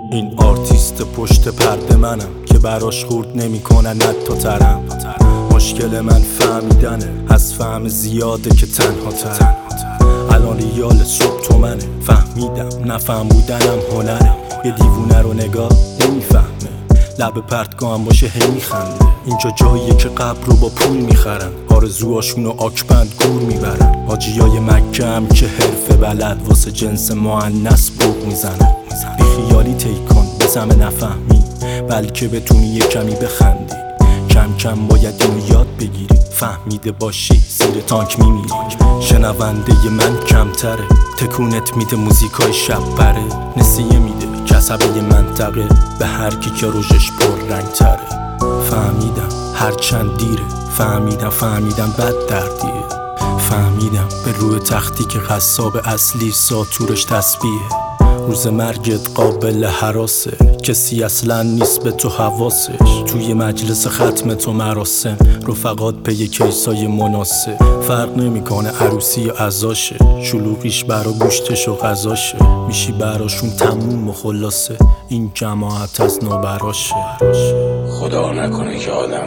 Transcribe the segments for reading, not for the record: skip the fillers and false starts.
این آرتیست پشت پرده منم که براش خورد نمیکنن حتی ترم. مشکل من فهمیدنه، از فهم زیاده که تنها ترم. الان ریال صبح تو منه، فهمیدم نفهم بودنم هنره. یه دیوونه رو نگاه نمیفهمه، لب پرتگاهم باشه هی میخنده. اینجا جاییه که قبر رو با پول میخرن، آرزوهاشونو آکبند گور میبرن. حاجیای مکه هم که حرفه بلد واسه جنس مؤنث بوق میزنن. بی خیالی تیکن بزمه نفهمی، بلکه بتونی یه کمی بخندی. کم کم باید اینو یاد بگیری، فهمیده باشی زیر تانک میمیری. شنونده من کمتره، تکونت میده موزیکای شب بره. نسیه میده کسبه منطقه به هر کی که روشش پر رنگ تره. فهمیدم هرچند دیره، فهمیدم بد دردیه. فهمیدم به روی تختی که قصاب اصلی ساتورش تسبیحه. روز مرگت قابل هراسه، کسی اصلا نیست به تو حواسش. توی مجلس ختم تو مراسم، رفقات پی کیسای مناسب. فرق نمیکنه عروسی یا عزاشه، شلوغیش برا گوشتش و غذاشه. میشی براشون تموم و خلاصه، این جماعت از نوبراشه. خدا نکنه که آدم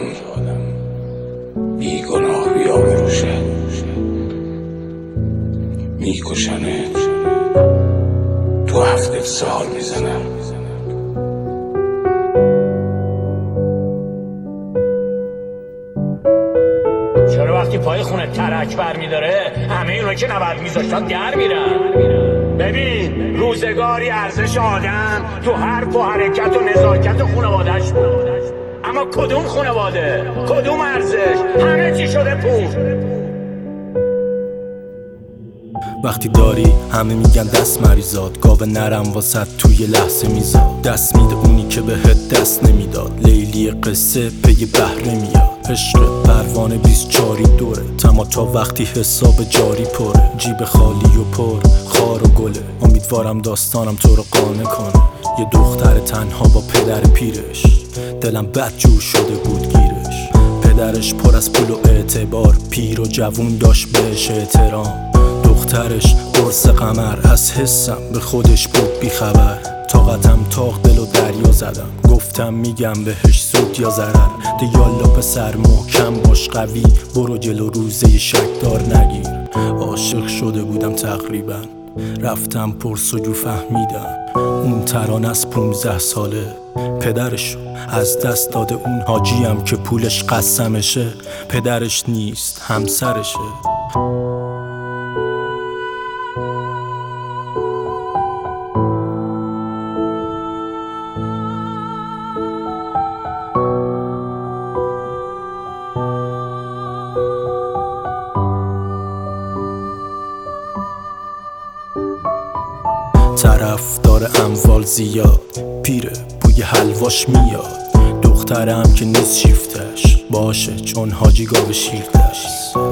بی گناه بیا بروشه، میکشنه تو هفته سال میزنم. چرا وقتی پای خونه ترک بر میداره همه اینو که نباید میذاشتن در میرن؟ ببین روزگاری ارزش آدم تو حرف و حرکت و نزاکت خانواده‌اش بود، اما کدوم خانواده؟ کدوم ارزش؟ همه چی شده پول. وقتی داری همه میگن دست مریزاد، گاو نرم واسد توی لحظه میزاد. دست میده اونی که بهت دست نمیداد، لیلی قصه پی بهره میاد. عشق پروانه 24 دوره، تما تا وقتی حساب جاری پره. جیب خالی و پر خار و گله، امیدوارم داستانم تو رو قانع کنه. یه دختر تنها با پدر پیرش، دلم بد جور شده بود گیرش. پدرش پر از پول و اعتبار، پیر و جوون داشت بهش احترام. دخترش قرص قمر، از حسم به خودش بود بی خبر. طاقتم تاق دل و دریا زدم، گفتم میگم بهش سود یا ضرر. دیالا پسر محکم باش قوی، برو جلو روزه شکدار نگیر. عاشق شده بودم تقریبا، رفتم پرسجو فهمیدم اون ترانه از 15 ساله. پدرشو از دست داده اون حاجیم که پولش قسمشه. پدرش نیست همسرشه. طرف داره اموال زیاد، پیره بوی حلواش میاد. دخترم که نیست شیفتش باشه، چون حاجی گاو شیرتش.